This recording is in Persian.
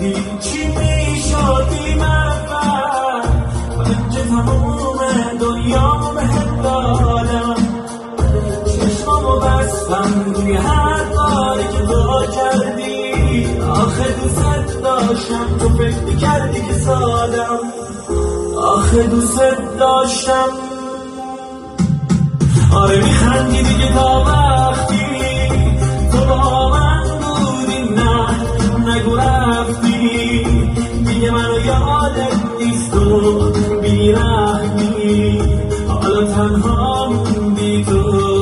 هیچی میشد بی منفعت پنج تموم دنیا بهم دادم چشمامو بستم روی هر کاری که تو کردی آخه دوست داشتم تو فکر میکردی که سادم آخه دوست داشتم آره میخندی دیگه تا وقتی تو با من بودی نه نگو رفتی دیگه منو یادت نیست و بیرحمی حالا تنها موندی تو